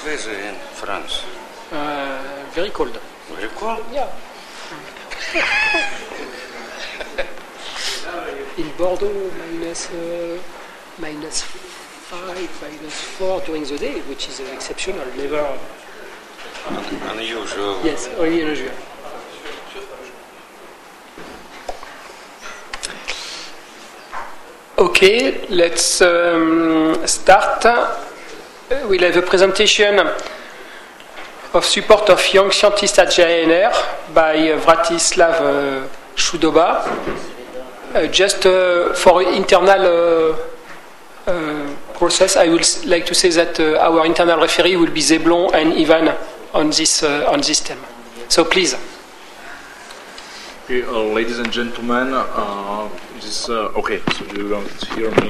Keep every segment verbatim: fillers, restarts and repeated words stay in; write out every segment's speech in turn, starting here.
is it in France? Uh, very cold. Very cold? Yeah. In Bordeaux, minus, uh, minus five, minus four during the day, which is uh, exceptional. Never. Un- unusual. Yes, only unusual. Okay, let's um, start. We'll have a presentation of support of young scientists at J I N R by uh, Vratislav uh, Chudoba. Uh, just uh, for internal uh, uh, process, I would like to say that uh, our internal referee will be Zeblon and Ivan on this uh, on this theme. So please. Okay, uh, ladies and gentlemen, uh, this uh, okay. So you don't hear me.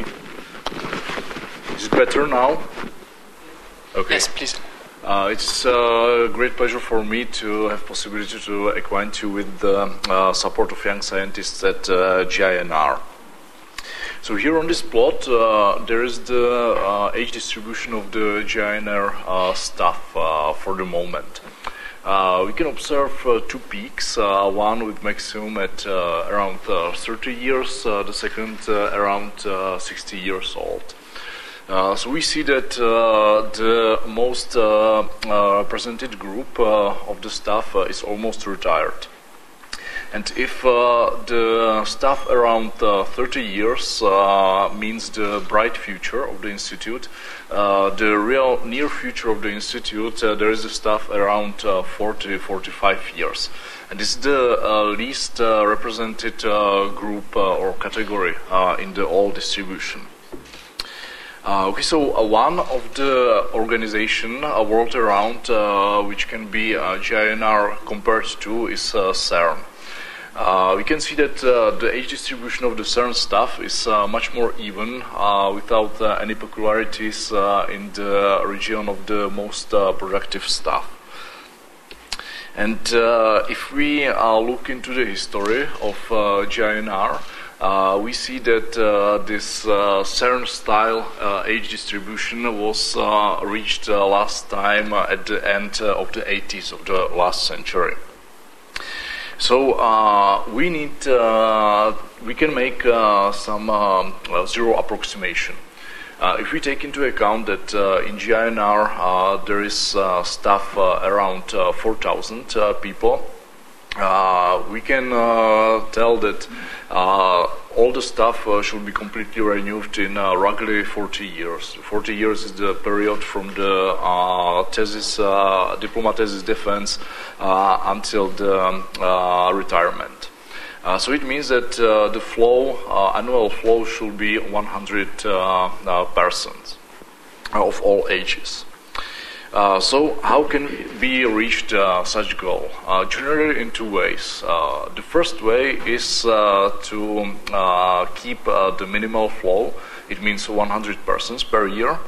Is it better now? Okay. Yes, please. Uh, it's a great pleasure for me to have possibility to acquaint you with the uh, support of young scientists at uh, J I N R. So here on this plot, uh, there is the uh, age distribution of the J I N R uh, staff uh, for the moment. Uh, we can observe uh, two peaks, uh, one with maximum at uh, around uh, thirty years, uh, the second uh, around uh, sixty years old. Uh, so we see that uh, the most uh, uh, represented group uh, of the staff uh, is almost retired. And if uh, the staff around uh, thirty years uh, means the bright future of the institute, uh, the real near future of the institute, uh, there is a staff around uh, forty to forty-five years. And this is the uh, least uh, represented uh, group uh, or category uh, in the all distribution. Uh, okay, so uh, one of the organization uh, world around uh, which can be uh, J I N R compared to is uh, CERN. Uh, we can see that uh, the age distribution of the CERN staff is uh, much more even, uh, without uh, any peculiarities uh, in the region of the most uh, productive staff. And uh, if we uh, look into the history of uh, J I N R, Uh, we see that uh, this uh, CERN-style uh, age distribution was uh, reached uh, last time uh, at the end uh, of the eighties of the last century. So uh, we need, uh, we can make uh, some um, uh, zero approximation. Uh, if we take into account that uh, in J I N R uh, there is uh, staff uh, around uh, four thousand uh, people, Uh, we can uh, tell that uh, all the staff uh, should be completely renewed in uh, roughly forty years. forty years is the period from the uh, thesis, uh, diploma thesis defense uh, until the uh, retirement. Uh, so it means that uh, the flow, uh, annual flow should be one hundred uh, uh, persons of all ages. Uh, so how can we reach uh, such goal? Uh, generally in two ways. Uh, the first way is uh, to uh, keep uh, the minimal flow. It means one hundred persons per year.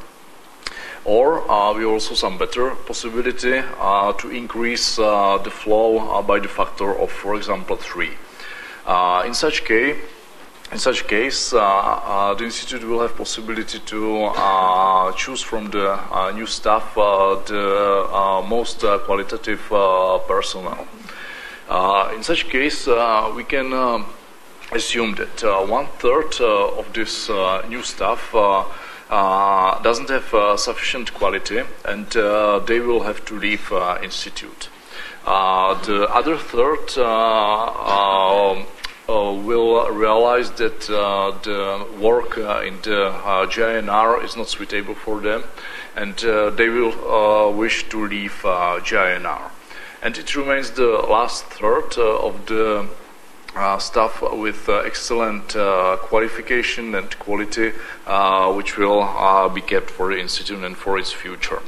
Or uh, we also some better possibility uh, to increase uh, the flow uh, by the factor of, for example, three. Uh, in such case, In such case, uh, uh, the institute will have possibility to uh, choose from the uh, new staff uh, the uh, most uh, qualitative uh, personnel. Uh, in such case, uh, we can uh, assume that uh, one third uh, of this uh, new staff uh, uh, doesn't have uh, sufficient quality, and uh, they will have to leave uh, institute. Uh, the other third uh, uh, Uh, will realize that uh, the work uh, in the uh, J I N R is not suitable for them, and uh, they will uh, wish to leave uh, J I N R. And it remains the last third uh, of the uh, staff with uh, excellent uh, qualification and quality, uh, which will uh, be kept for the institute and for its future.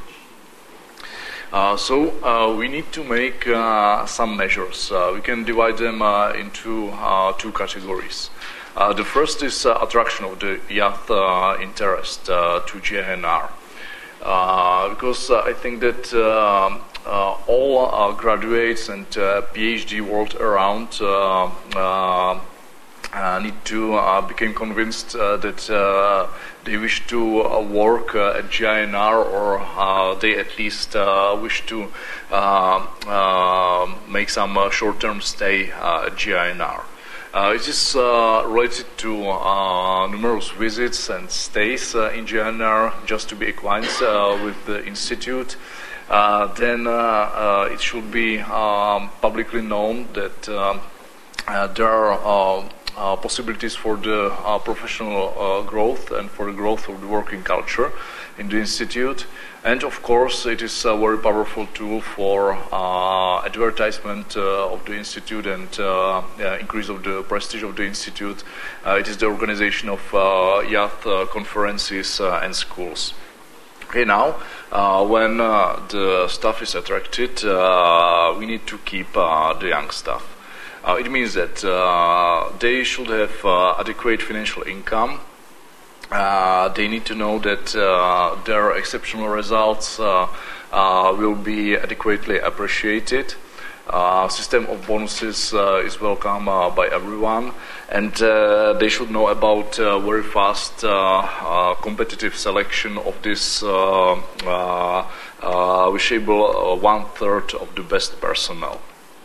Uh, so uh, we need to make uh, some measures. Uh, we can divide them uh, into uh, two categories. Uh, the first is uh, attraction of the youth uh, interest uh, to J I N R, uh, because uh, I think that uh, uh, all uh, graduates and uh, PhD world around uh, uh, uh, need to uh, become convinced uh, that uh, they wish to uh, work uh, at G I N R, or uh, they at least uh, wish to uh, uh, make some uh, short-term stay uh, at G I N R. Uh, it is uh, related to uh, numerous visits and stays uh, in G I N R, just to be acquainted uh, with the institute. Uh, then uh, uh, it should be um, publicly known that um, uh, there are uh, uh, possibilities for the uh, professional uh, growth and for the growth of the working culture in the institute. And of course, it is a very powerful tool for uh, advertisement uh, of the institute and uh, uh, increase of the prestige of the institute. Uh, it is the organization of uh, youth uh, conferences uh, and schools. Okay, now, uh, when uh, the staff is attracted, uh, we need to keep uh, the young staff. Uh, it means that uh, they should have uh, adequate financial income. Uh, they need to know that uh, their exceptional results uh, uh, will be adequately appreciated. Uh, system of bonuses uh, is welcome uh, by everyone, and uh, they should know about uh, very fast uh, uh, competitive selection of this uh, uh, uh, reachable uh, one third of the best personnel.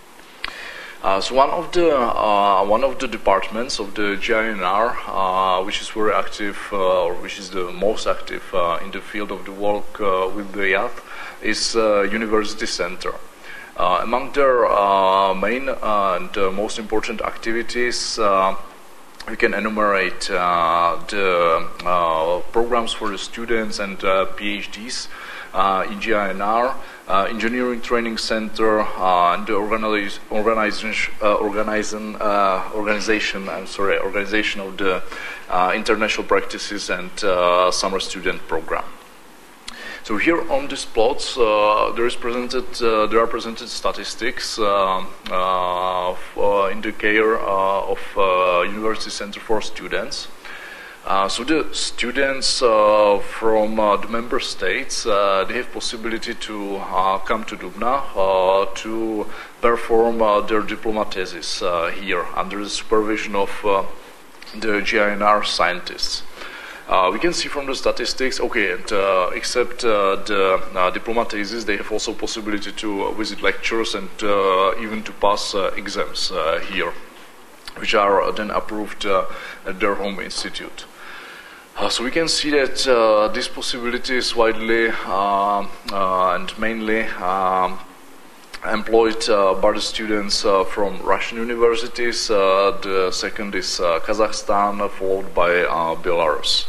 Uh, so one of the uh, one of the departments of the G I N R, uh, which is very active, uh, or which is the most active uh, in the field of the work uh, with the youth, is uh, University Center. Uh, among their uh, main uh, and uh, most important activities, uh, we can enumerate uh, the uh, programs for the students and uh, PhDs uh, in G I N R, uh, Engineering Training Center, uh, and the organiz organization, uh, organization, uh, organization, I'm sorry, organization of the uh, international practices and uh, summer student program. So here on this plot, uh, there is presented, uh, there are presented statistics uh, uh, uh, in the care uh, of uh, University Center for Students. Uh, so the students uh, from uh, the member states, uh, they have possibility to uh, come to Dubna uh, to perform uh, their diploma thesis uh, here under the supervision of uh, the G I N R scientists. Uh, we can see from the statistics, okay, and, uh, except uh, the uh, diploma thesis, they have also possibility to uh, visit lectures and uh, even to pass uh, exams uh, here, which are uh, then approved uh, at their home institute. Uh, so we can see that uh, this possibility is widely uh, uh, and mainly um, employed uh, by the students uh, from Russian universities. Uh, the second is uh, Kazakhstan, followed by uh, Belarus.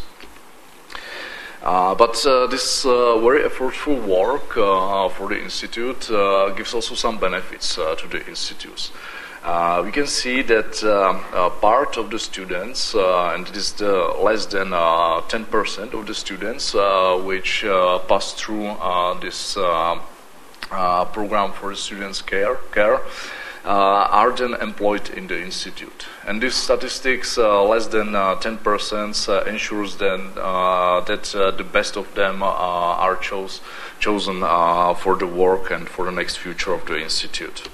Uh, but uh, this uh, very effortful work uh, for the institute uh, gives also some benefits uh, to the institutes. Uh, we can see that uh, uh, part of the students, uh, and it is the less than uh, ten percent of the students uh, which uh, pass through uh, this uh, uh, program for the students' care, care uh, are then employed in the institute. And these statistics, uh, less than uh, ten percent, uh, ensures then uh, that uh, the best of them uh, are chose, chosen uh, for the work and for the next future of the institute.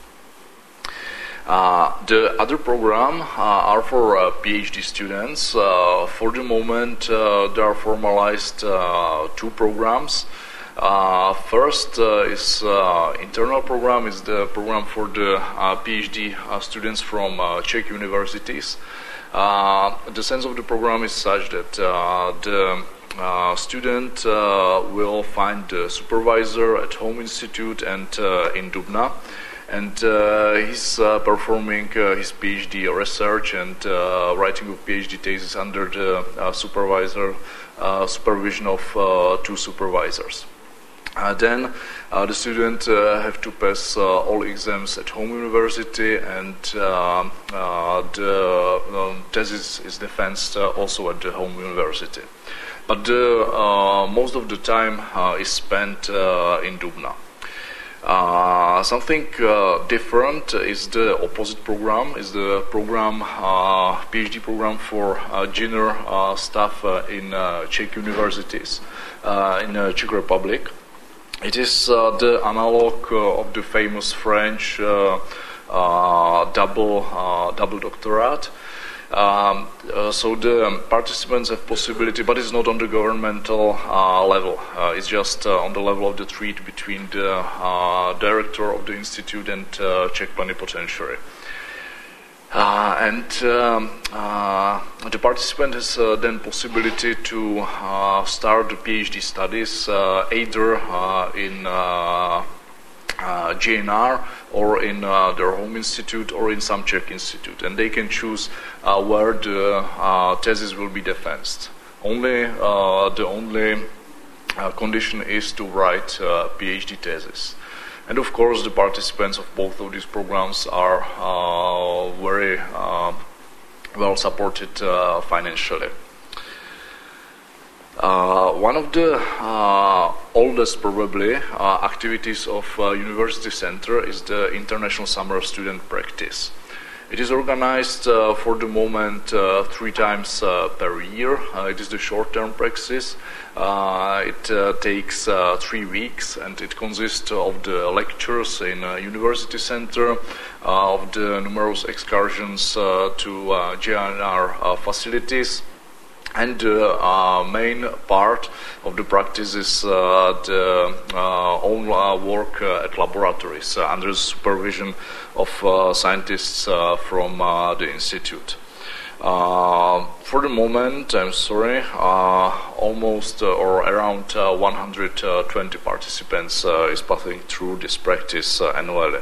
Uh, the other program uh, are for uh, PhD students. Uh, for the moment, uh, there are formalized uh, two programs. Uh, first uh, is uh, internal program, is the program for the uh, PhD uh, students from uh, Czech universities. Uh, the sense of the program is such that uh, the uh, student uh, will find the supervisor at home institute and uh, in Dubna, and uh, he's uh, performing uh, his PhD research and uh, writing of PhD thesis under the uh, supervisor uh, supervision of uh, two supervisors. Uh, then uh, the student uh, have to pass uh, all exams at home university, and uh, uh, the um, thesis is defended uh, also at the home university. But the, uh, most of the time uh, is spent uh, in Dubna. Uh, something uh, different is the opposite program, is the program, uh, PhD program for uh, junior uh, staff uh, in uh, Czech universities uh, in the Czech Republic. It is uh, the analog uh, of the famous French uh, uh, double uh, double doctorate. Um, uh, so the um, participants have possibility, but it's not on the governmental uh, level. Uh, it's just uh, on the level of the treaty between the uh, director of the institute and uh, Czech plenipotentiary. Uh, and um, uh, the participant has uh, then possibility to uh, start the PhD studies uh, either uh, in uh, uh, J N R or in uh, their home institute or in some Czech institute, and they can choose uh, where the uh, thesis will be defended. Only uh, the only uh, condition is to write uh, PhD thesis. And of course, the participants of both of these programs are uh, very uh, well supported uh, financially. Uh, one of the uh, oldest, probably, uh, activities of uh, University Center is the International Summer Student Practice. It is organized uh, for the moment uh, three times uh, per year. Uh, it is the short-term practice. Uh, it uh, takes uh, three weeks, and it consists of the lectures in uh, University Center, uh, of the numerous excursions uh, to uh, J N R uh, facilities, and the uh, main part of the practice is uh, the uh, own uh, work uh, at laboratories uh, under the supervision of uh, scientists uh, from uh, the institute. Uh, for the moment, I'm sorry, uh, almost uh, or around uh, one hundred twenty participants uh, is passing through this practice uh, annually.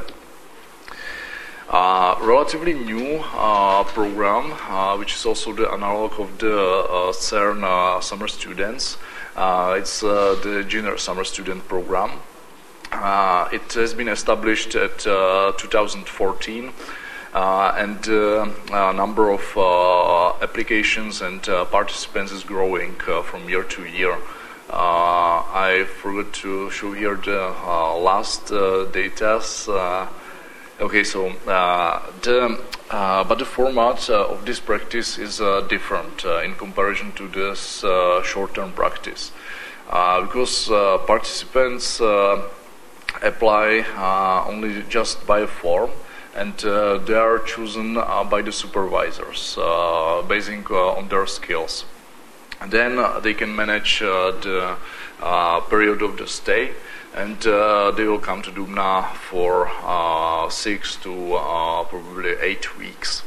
Uh, relatively new uh, program, uh, which is also the analog of the uh, CERN uh, summer students. Uh, it's uh, the junior summer student program. Uh, it has been established at uh, two thousand fourteen, uh, and the uh, number of uh, applications and uh, participants is growing uh, from year to year. Uh, I forgot to show here the uh, last uh, data. Uh, Okay, so uh, the uh, but the format uh, of this practice is uh, different uh, in comparison to this uh, short-term practice, uh, because uh, participants uh, apply uh, only just by a form, and uh, they are chosen uh, by the supervisors, uh, basing uh, on their skills. And then uh, they can manage uh, the uh, period of the stay. And uh, they will come to Dubna for uh, six to uh, probably eight weeks.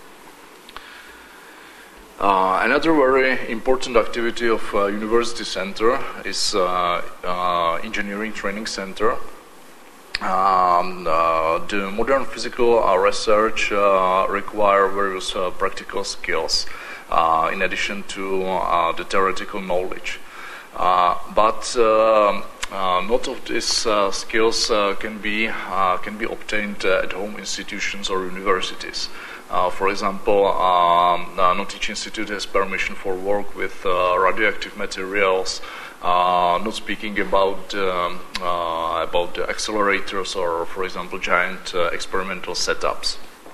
Uh, another very important activity of uh, University Center is uh, uh, Engineering Training Center. Um, uh, the modern physical uh, research uh, require various uh, practical skills uh, in addition to uh, the theoretical knowledge. Uh, but uh, Uh, not of these uh, skills uh, can be uh, can be obtained uh, at home institutions or universities. Uh, for example, um, uh, not each institute has permission for work with uh, radioactive materials. Uh, not speaking about um, uh, about the accelerators or, for example, giant uh, experimental setups.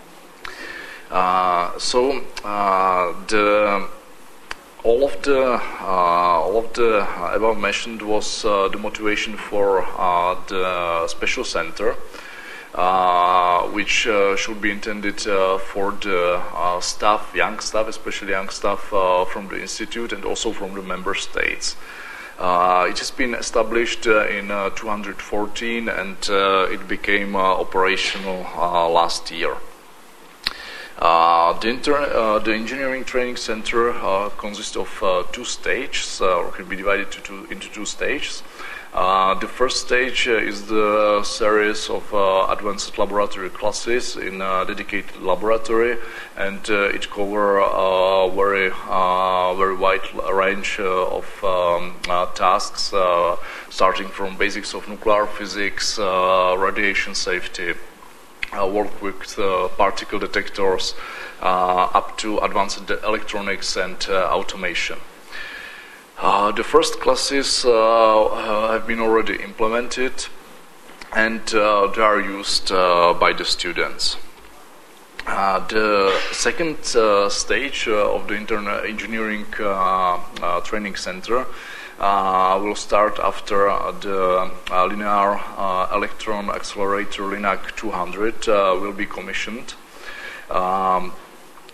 Uh, so uh, the All of the uh, all of the above mentioned was uh, the motivation for uh, the special center, uh, which uh, should be intended uh, for the uh, staff, young staff, especially young staff uh, from the institute and also from the member states. Uh, it has been established uh, in uh, two thousand fourteen, and uh, it became uh, operational uh, last year. Uh, the, inter uh, the Engineering Training Center uh, consists of uh, two stages, uh, or can be divided to two, into two stages. Uh, the first stage uh, is the series of uh, advanced laboratory classes in a dedicated laboratory, and uh, it covers a very, uh, very wide range uh, of um, uh, tasks, uh, starting from basics of nuclear physics, uh, radiation safety, Uh, work with uh, particle detectors, uh, up to advanced electronics and uh, automation. Uh, the first classes uh, have been already implemented, and uh, they are used uh, by the students. Uh, the second uh, stage uh, of the Internet Engineering uh, uh, Training Center Uh, will start after uh, the uh, linear uh, electron accelerator LINAC two hundred uh, will be commissioned. Um,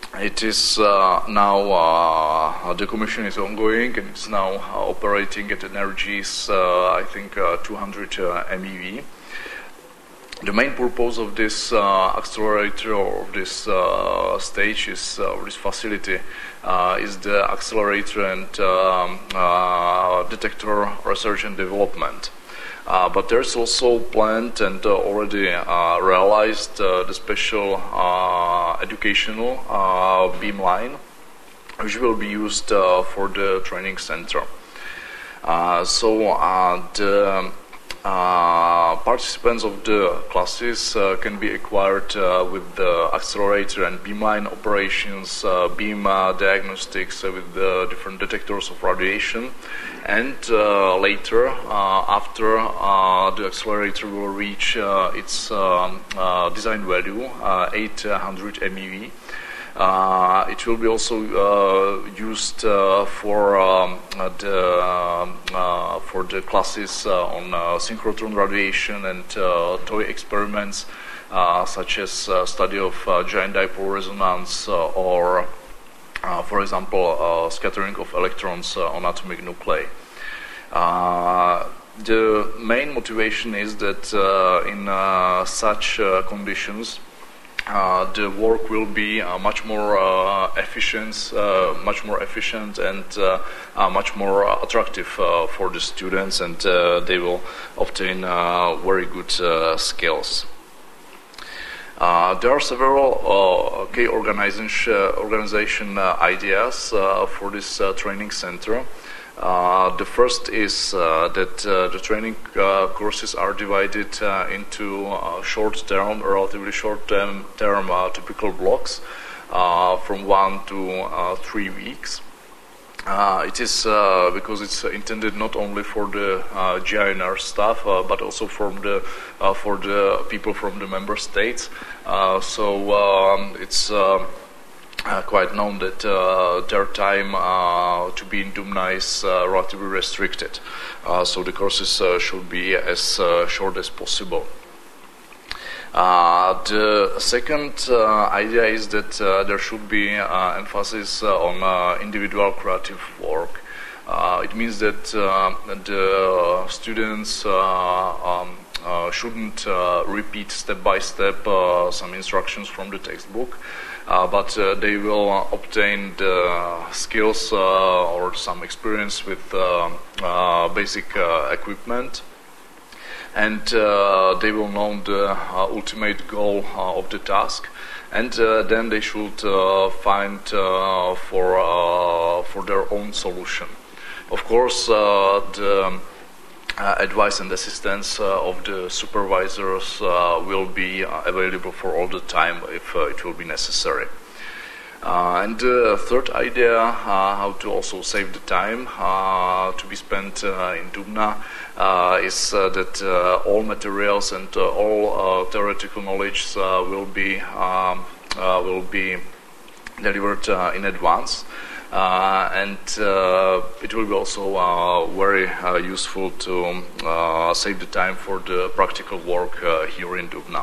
It is uh, now, uh, the commission is ongoing and it's now uh, operating at energies, uh, I think, uh, two hundred uh, MeV. The main purpose of this uh, accelerator or of this uh, stage is, uh, or this facility, uh, is the accelerator and um, uh, detector research and development. Uh, but there's also planned and uh, already uh, realized uh, the special uh, educational uh, beamline, which will be used uh, for the training center. Uh, so uh, the uh, participants of the classes uh, can be acquired uh, with the accelerator and beamline operations, uh, beam uh, diagnostics uh, with the different detectors of radiation. And uh, later, uh, after uh, the accelerator will reach uh, its um, uh, design value, uh, eight hundred MeV, uh, it will be also uh, used uh, for um, the uh, for the classes uh, on uh, synchrotron radiation and uh, toy experiments, uh, such as uh, study of uh, giant dipole resonance uh, or. Uh, for example, uh, scattering of electrons uh, on atomic nuclei. Uh, the main motivation is that uh, in uh, such uh, conditions, uh, the work will be uh, much more uh, efficient, uh, much more efficient, and uh, uh, much more attractive uh, for the students, and uh, they will obtain uh, very good uh, skills. Uh, there are several uh, key organization, uh, organization uh, ideas uh, for this uh, training center. Uh, the first is uh, that uh, the training uh, courses are divided uh, into uh, short-term, relatively short-term term, uh, typical blocks uh, from one to uh, three weeks. Uh, it is uh, because it's intended not only for the uh, G I N R staff, uh, but also from the uh, for the people from the member states. Uh, so um, it's uh, uh, quite known that uh, their time uh, to be in Dubna is uh, relatively restricted. Uh, so the courses uh, should be as uh, short as possible. Uh, the second uh, idea is that uh, there should be uh, emphasis uh, on uh, individual creative work. Uh, it means that uh, the students uh, um, uh, shouldn't uh, repeat step by step uh, some instructions from the textbook, uh, but uh, they will obtain the skills uh, or some experience with uh, uh, basic uh, equipment. And uh, they will know the uh, ultimate goal uh, of the task, and uh, then they should uh, find uh, for uh, for their own solution. Of course, uh, the uh, advice and assistance uh, of the supervisors uh, will be uh, available for all the time if uh, it will be necessary. Uh, and the third idea, uh, how to also save the time uh, to be spent uh, in Dubna, uh, is uh, that uh, all materials and uh, all uh, theoretical knowledge uh, will be um, uh, will be delivered uh, in advance, uh, and uh, it will be also uh, very uh, useful to uh, save the time for the practical work uh, here in Dubna.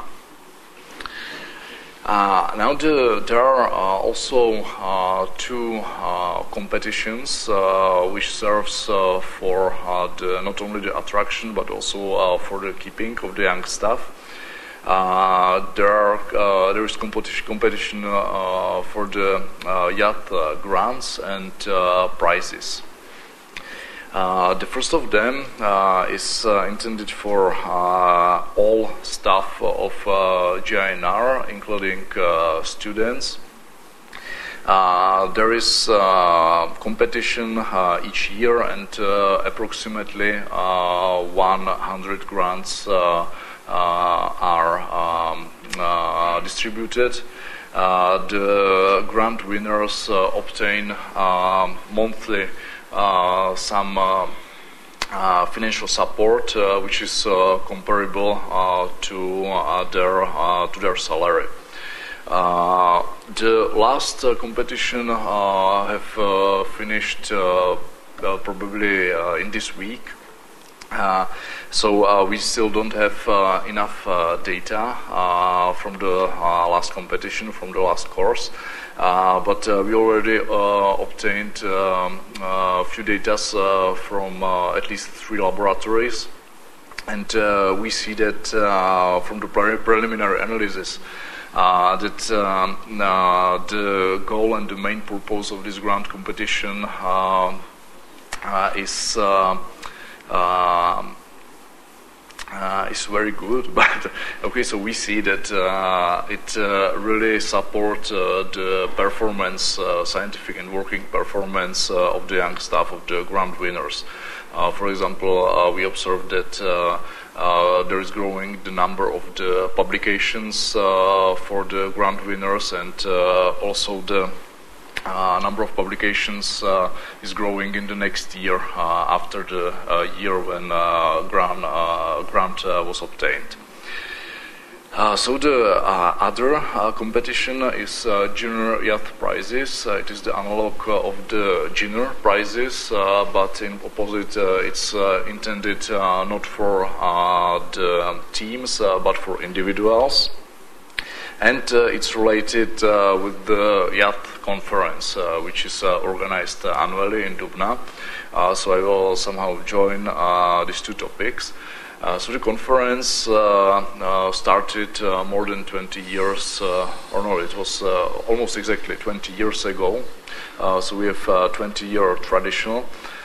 Uh, now the, there are uh, also uh, two uh, competitions uh, which serves uh, for uh, the, not only the attraction but also uh, for the keeping of the young staff. Uh, there are uh, there is competition competition uh, for the uh, yacht uh, grants and uh, prizes. Uh, the first of them uh, is uh, intended for uh, all staff of uh, G I N R, including uh, students. Uh, there is uh, competition uh, each year, and uh, approximately uh, one hundred grants uh, uh, are um, uh, distributed. Uh, the grant winners uh, obtain um, monthly Uh, some uh, uh, financial support, uh, which is uh, comparable uh, to uh, their uh, to their salary. Uh, the last uh, competition uh, have uh, finished uh, uh, probably uh, in this week. Uh, so uh, we still don't have uh, enough uh, data uh, from the uh, last competition, from the last course. Uh, but uh, we already uh, obtained um, a few data uh, from uh, at least three laboratories, and uh, we see that uh, from the pre preliminary analysis uh, that um, uh, the goal and the main purpose of this grant competition uh, uh, is uh, uh, Uh, is very good, but okay, so we see that uh, it uh, really supports uh, the performance, uh, scientific and working performance uh, of the young staff of the grant winners. Uh, for example, uh, we observed that uh, uh, there is growing the number of the publications uh, for the grant winners, and uh, also the Uh, number of publications uh, is growing in the next year uh, after the uh, year when uh, grant, uh, grant uh, was obtained. Uh, so the uh, other uh, competition is uh, Junior Youth Prizes. Uh, it is the analog uh, of the Junior Prizes, uh, but in opposite, uh, it's uh, intended uh, not for uh, the teams, uh, but for individuals. And uh, it's related uh, with the Youth Conference, uh, which is uh, organized uh, annually in Dubna. Uh, so I will somehow join uh, these two topics. Uh, so the conference uh, uh, started uh, more than twenty years, uh, or no, it was uh, almost exactly twenty years ago. Uh, so we have a twenty-year tradition.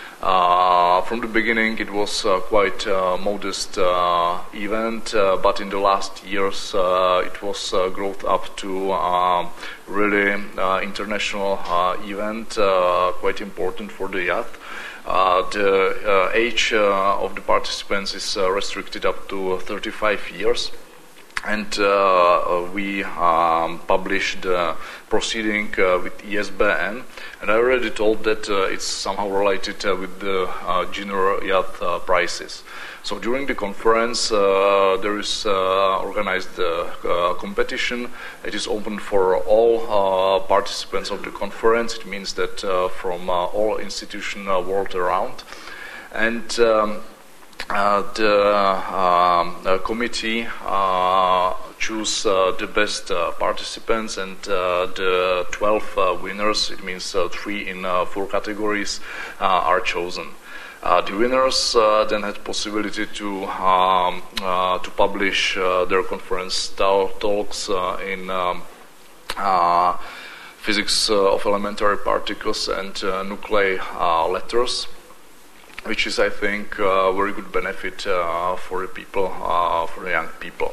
Uh, from the beginning, it was uh, quite a modest uh, event, uh, but in the last years, uh, it was uh, growth up to uh, really uh, international uh, event, uh, quite important for the youth. Uh, the uh, age uh, of the participants is uh, restricted up to thirty-five years. And uh, we um, published the proceeding uh, with I S B N, and I already told that uh, it's somehow related uh, with the uh, Junior Youth uh, Prizes. So during the conference, uh, there is uh, organized uh, uh, competition. It is open for all uh, participants of the conference. It means that uh, from uh, all institutions uh, world around, and um, Uh, the um, uh, committee uh, choose uh, the best uh, participants, and uh, the twelve uh, winners, it means uh, three in uh, four categories, uh, are chosen. Uh, the winners uh, then had possibility to um, uh, to publish uh, their conference talks uh, in um, uh, physics uh, of elementary particles and uh, nuclei uh, letters, which is, I think, a uh, very good benefit uh, for the people, uh, for the young people.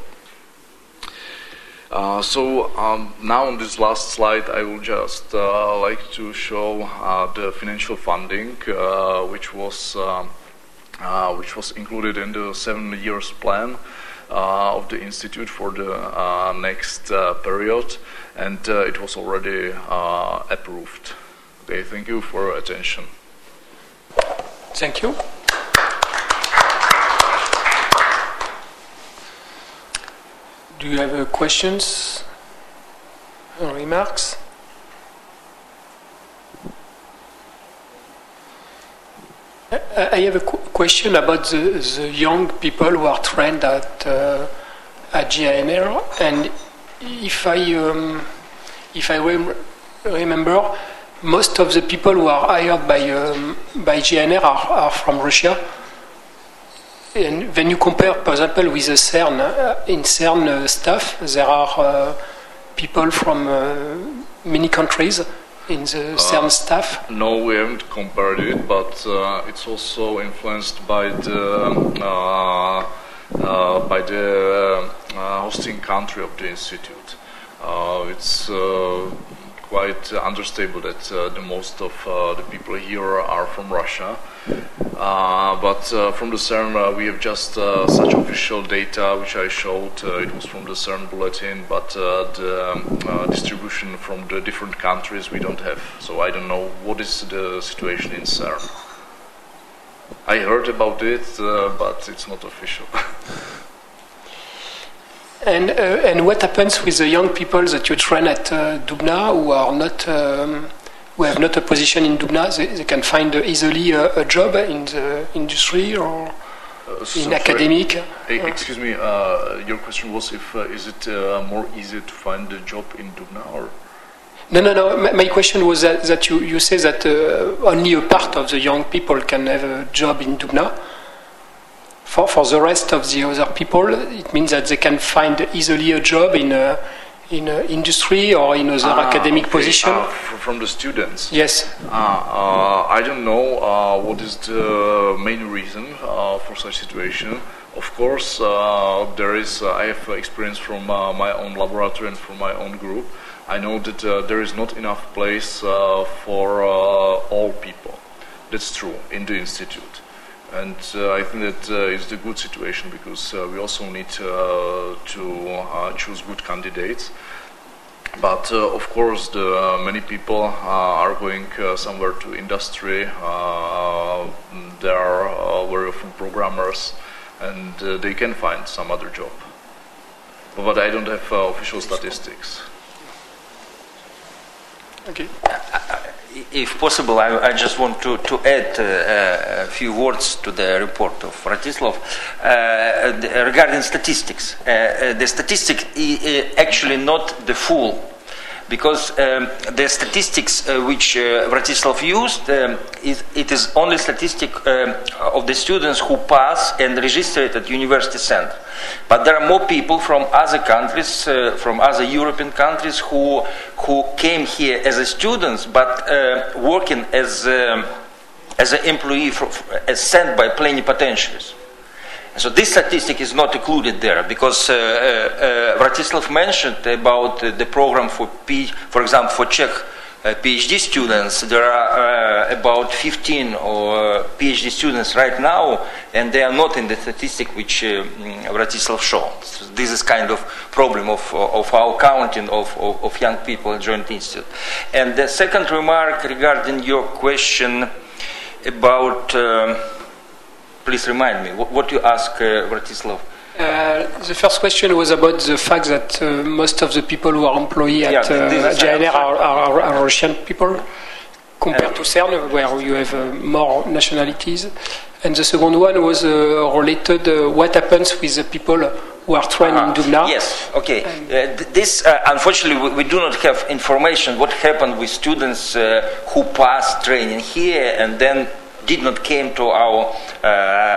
Uh, so um, now on this last slide, I will just uh, like to show uh, the financial funding, uh, which was uh, uh, which was included in the seven years plan uh, of the institute for the uh, next uh, period, and uh, it was already uh, approved. Okay, thank you for your attention. Thank you. Do you have uh, questions or remarks? I, I have a qu question about the, the young people who are trained at uh, at G I N R, and if I um, if I rem remember. Most of the people who are hired by um, by G I N R are, are from Russia. And when you compare, for example, with the CERN, uh, in CERN uh, staff, there are uh, people from uh, many countries in the uh, CERN staff. No, we haven't compared it, but uh, it's also influenced by the uh, uh, by the uh, hosting country of the institute. Uh, it's uh, quite uh, understandable that uh, the most of uh, the people here are from Russia, uh, but uh, from the CERN uh, we have just uh, such official data which I showed. Uh, it was from the CERN bulletin, but uh, the um, uh, distribution from the different countries we don't have, so I don't know what is the situation in CERN. I heard about it, uh, but it's not official. And uh, and what happens with the young people that you train at uh, Dubna who are not um, who have not a position in Dubna? They, they can find uh, easily a, a job in the industry or uh, so in academic. Uh, excuse me, uh, your question was if uh, is it uh, more easy to find a job in Dubna, or? No, no, no. My, my question was that, that you, you say that uh, only a part of the young people can have a job in Dubna. For, for the rest of the other people, it means that they can find easily a job in a, in a industry or in other ah, academic okay. position. Uh, f- from the students? Yes. Ah, uh, I don't know uh, what is the main reason uh, for such situation. Of course, uh, there is. Uh, I have experience from uh, my own laboratory and from my own group. I know that uh, there is not enough place uh, for uh, all people. That's true in the institute, and uh, I think that uh, is the good situation because uh, we also need uh, to uh, choose good candidates. But uh, of course, the uh, many people uh, are going uh, somewhere to industry. Uh, there are uh, very often programmers, and uh, they can find some other job. But I don't have uh, official statistics. Okay. If possible, I, I just want to, to add uh, a few words to the report of Vratislav uh, the, regarding statistics. Uh, uh, the statistic is actually not the full, because um, the statistics uh, which uh, Vratislav used, um, is, it is only statistic um, of the students who pass and register at university center. But there are more people from other countries, uh, from other European countries, who who came here as a students, but uh, working as um, as an employee, for, as sent by plenipotentiaries. So this statistic is not included there because uh, uh, Vratislav mentioned about uh, the program for P, for example, for Czech uh, PhD students. There are uh, about fifteen or uh, PhD students right now, and they are not in the statistic which uh, Vratislav showed. So this is kind of problem of of our counting of, of, of young people at Joint Institute. And the second remark regarding your question about. Um, Please remind me, what, what you ask, uh, Vratislav? Uh, the first question was about the fact that uh, most of the people who are employed at Yeah, uh, this is J N R are, are, are Russian people, compared to CERN, where you have uh, more nationalities. And the second one was uh, related uh, what happens with the people who are trained uh-huh. in Dubna. Yes, okay. Uh, th- this, uh, unfortunately, we, we do not have information what happened with students uh, who passed training here and then did not came to our uh,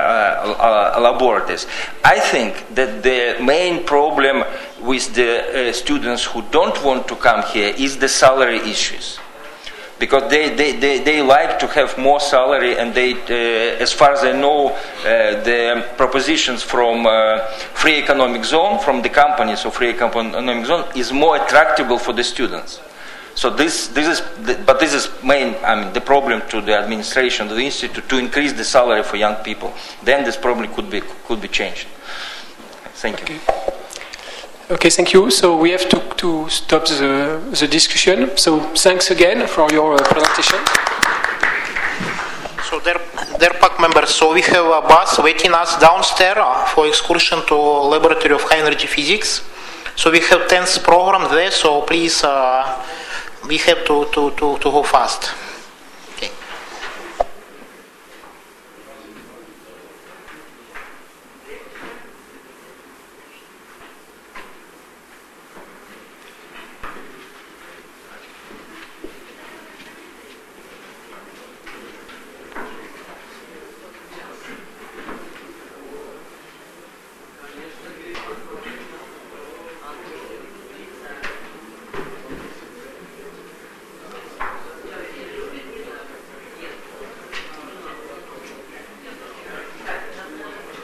uh, uh, laboratories. I think that the main problem with the uh, students who don't want to come here is the salary issues. Because they, they, they, they like to have more salary, and they, uh, as far as I know, uh, the propositions from uh, free economic zone, from the companies of free economic zone, is more attractable for the students. So this, this is, the, but this is main. I mean, the problem to the administration of the institute to increase the salary for young people. Then this probably could be could be changed. Thank you. Okay. Okay, thank you. So we have to, to stop the, the discussion. So thanks again for your uh, presentation. So dear, dear P A C members, so we have a bus waiting us downstairs for excursion to Laboratory of High Energy Physics. So we have tense program there, so please, uh, we have to, to, to, to go fast.